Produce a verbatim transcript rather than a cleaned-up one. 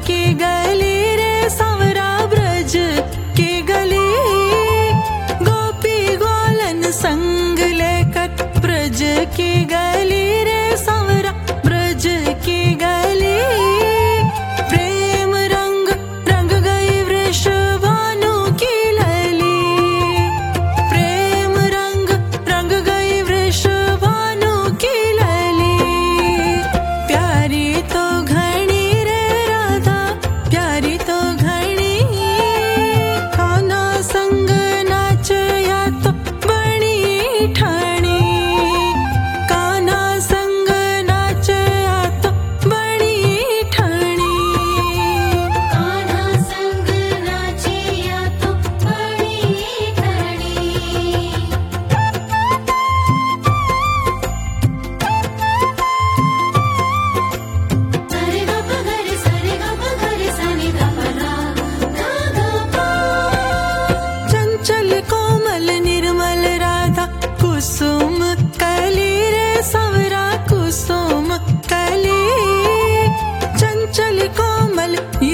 की गली रे सांवरा ब्रज की गली, गोपी ग्वालन संग लेकर ब्रज की गली रे सांवरा ब्रज की गली, प्रेम रंग रंग गई वृषभानु की लली, प्रेम रंग रंग गई वृषभानु की लली, प्यारी तो घनी रे राधा प्यारी तो घनी, कान्हा संग नाच या तो बनी ठाणी, कान्हा संग नाच या तो बनी ठाणी, कान्हा संग नाचे या तो बड़ी ठाणी। सारे ग प ग रे सारे ग प ग रे सा नि ध प धा धा धा पा। चंचल कोमल निर्मल राधा कुसुम कली रे सांवरा कुसुम कली, चंचल कोमल